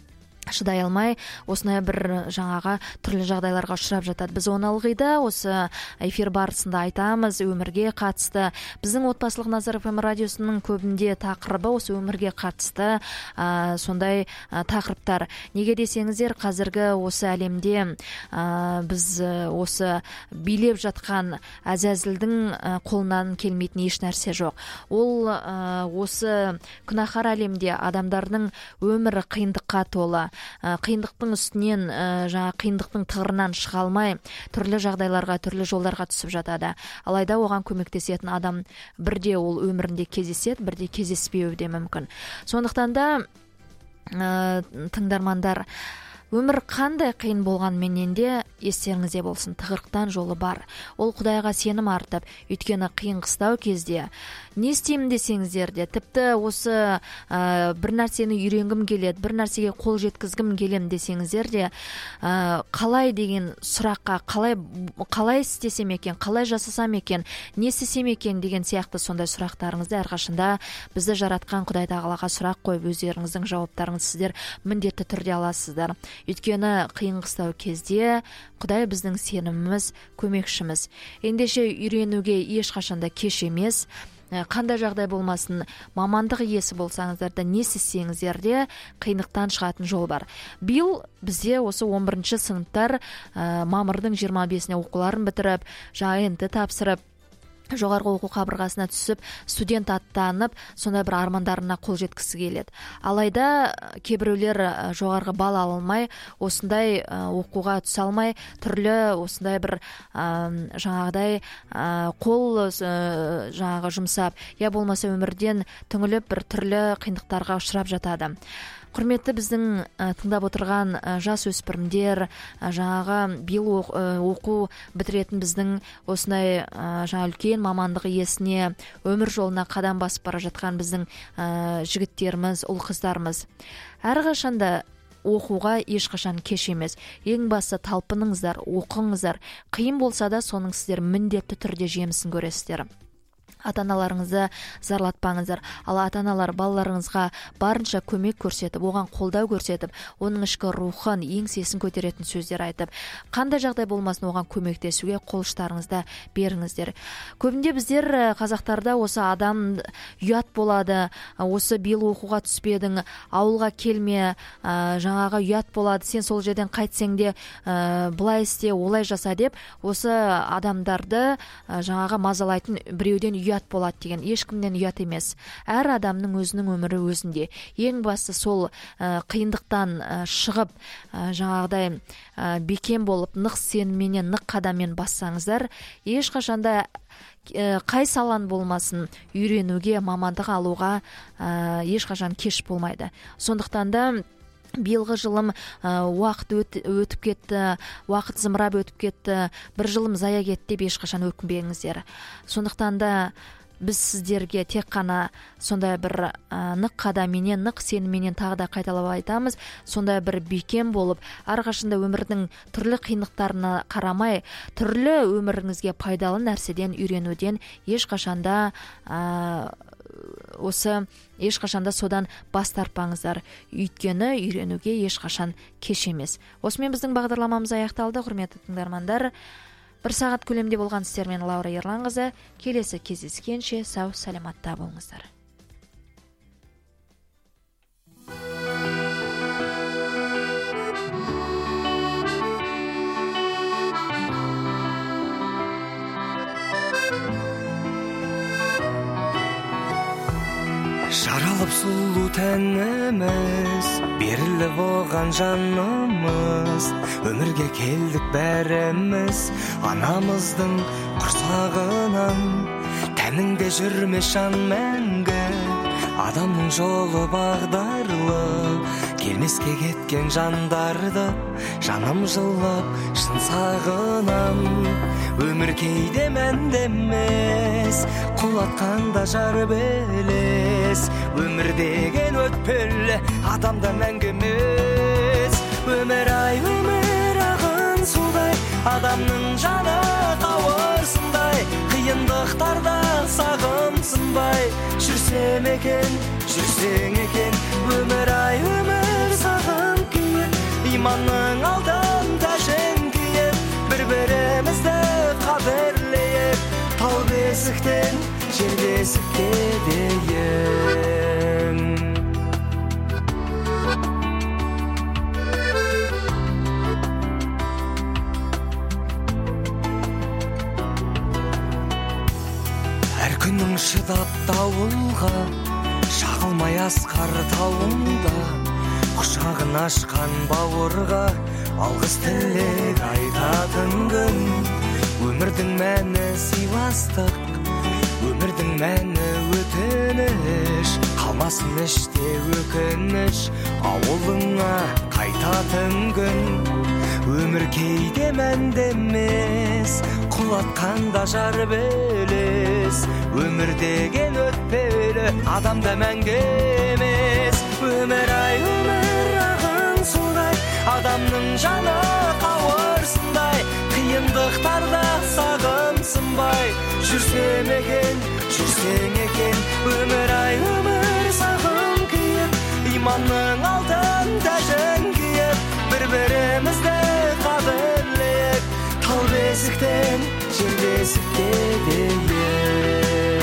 шыдай алмай осындай бір жаңағы түрлі жағдайларға ұшырап жатады. Біз оны ылғи да осы эфир барысында айтамыз, өмірге қатысты. Біздің отбасылық Назар ФМ радиосының көбінде тақырыбы осы өмірге қатысты сондай тақырыптар. Неге десеңіздер, қазіргі осы әлемде біз осы билеп жатқан әзәзілдің қолынан келмейтін еш нәрсе жоқ. Ол осы күнәһар әлемде адамдардың өмірі қиындыққа толы. Қиындықтың үстінен, қиындықтың тығырынан шыға алмай, түрлі жағдайларға, түрлі жолдарға түсіп жатады. Алайда оған көмектесетін адам бірде ол өмірінде кездеседі, бірде кездеспеуі де мүмкін. Сондықтан да тыңдармандар, өмір қандай қиын болғанменен де естеріңізде болсын, тығырықтан жолы бар. Ол Құдайға сенім артып, өйткені қиын қыстау кезде не істеймін десеңіздер де, тіпті осы бір нәрсені үйренгім келеді, бір нәрсеге қол жеткізгім келем десеңіздер де, қалай деген сұраққа, қалай істесем екен, қалай жасасам екен, не істесем екен деген сияқты сондай сұрақтарыңызды әрқашанда бізді жаратқан Құдай тағалаға сұрақ қойып, өздеріңіздің жауаптарыңызды сіздер міндетті түрде аласыздар. Өйткені қиын қыстау кезде Құдай біздің сеніміміз, көмекшіміз. Ендеше үйренуге ешқашанда кеш емес. Қандай жағдай болмасын, мамандық иесі болсаңыздар да, не істесеңіздер де қиындықтан шығатын жол бар. Биыл бізде осы 11-ші сыныптар мамырдың 25-іне оқуларын бітіріп, ЕНТ тапсырып, жоғарғы оқу қабырғасына түсіп, студент аттанып, сондай бір армандарына қол жеткісі келеді. Алайда кейбіреулер жоғарғы бал алмай, осындай оқуға түсе алмай, түрлі осындай бір жаңағыдай қол жаңағы жұмсап, я болмаса өмірден түңіліп, бір түрлі қиындықтарға ұшырап жатады. Құрметті біздің тыңдап отырған жас өспірімдер, жаңағы биыл оқу бітіретін біздің осындай жаңа үлкен мамандық иесіне, өмір жолына қадам басып бара жатқан біздің жігіттеріміз, ұл қыздарымыз. Әрқашанда оқуға ешқашан кеш емес. Ең басты талпыныңыздар, оқыңыздар. Қиын болса да соның сіздер міндетті түрде жемісін көресіздер. Ата-аналарыңызды зарлатпаңыздар. Ал ата-аналар балаларыңызға барынша көмек көрсетіп, оған қолдау көрсетіп, оның ішкі рухын, еңсесін көтеретін сөздер айтып, қандай жағдай болмасын оған көмектесуге қол ұштарыңызды беріңіздер. Көбінде біздер қазақтарда осы адам ұят болады, осы биыл оқуға түспедің, ауылға келме, жаңағы ұят болады, сен сол жерден қайтсең де былай істе, олай жаса деп, осы адамдарды жаңағы мазалайтын біреуден ұят болады деген. Ешкімнен ұят емес. Әр адамның өзінің өмірі өзінде. Ең басты сол қиындықтан шығып, жаңағыдай бекем болып, нық сенімменен, нық қадаммен бассаңыздар, ешқашанда қай салан болмасын, үйренуге, мамандық алуға ешқашан кеш болмайды. Сондықтан да биылғы жылым уақыт өтіп кетті, уақыт зымырап өтіп кетті, бір жылым зая кетті деп ешқашан өкінбеңіздер. Сондықтан да біз сіздерге тек қана сондай бір нық қадамменен, нық сенімменен тағы да қайталап айтамыз, сондай бір бекем болып, әрқашанда өмірдің түрлі қиындықтарына қарамай, түрлі өміріңізге пайдалы нәрседен үйренуден ешқашанда содан бас тартпаңыздар. Өйткені үйренуге ешқашан кеш емес. Осымен біздің бағдарламамыз аяқталды, құрметті тыңдармандар. 1 сағат көлемде болған сіздермен Лаура Ерланқызы. Келесі кездескенше сау саламатта болыңыздар. Жаралып сұлу тәніміз, беріліп оған жанымыз, өмірге келдік бәріміз, анамыздың құрсағынан. Тәніңде жүрмес жан мәңгі, адамның жолы бағдарлы, келмеске кеткен жандарды жаным жылап шын сағынам. Өмір кейде мәндемес, құлатқанда жар белес, өмір деген өтпелі, адамда мәңгі емес. Өмір ай, өмір ағын судай, адамның жаны қауырсындай, қиындықтарда сағымсынбай, жүрсем екен, жүрсең екен. Өмір ай, өмір сағым күйін, иманның алдын тәжін киіп, бір-бірімізді қадірлейік, тау бесіктен жер бесікке дейін. Әр күнің шыдап дауылға, шағылмай асқар тауында, құшағын ашқан бауырға алғыс тілек айтатын күн. Өмірдің мәні сыйластық, өмірдің мәні өтініш, қалмасын іште өкініш, ауылыңа қайтатын күн. Өмір кейде мәнді емес, құлатқанда жар белес. Өмір деген өтпелі, адамда мәңгі емес. Өмір ай, өмір ағын судай, адамның жаны қауырсындай, қиындықтарда сағымсынбай, жүрсем екен, жүрсең екен. Өмір ай, өмір сағым киіп, иманның алтын тәжін киіп, бір-бірімізді қадірлейік, тау бесіктен жер бесікке дейін.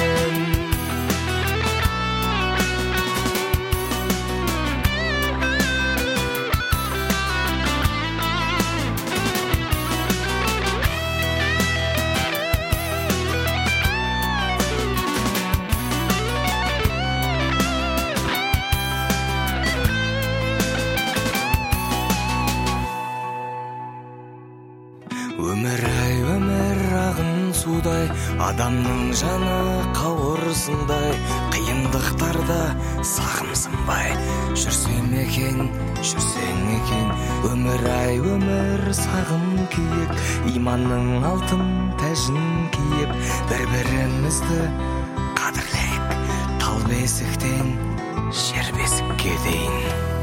Өмір ай, өмір ағын судай, адамның жаны қауырсындай, қиындықтарда сағымсынбай, жүрсем екен, жүрсең екен. Өмір ай, өмір сағым киіп, иманның алтын тәжін киіп, бір-бірімізді қадірлейік, тал бесіктен жер бесікке дейін.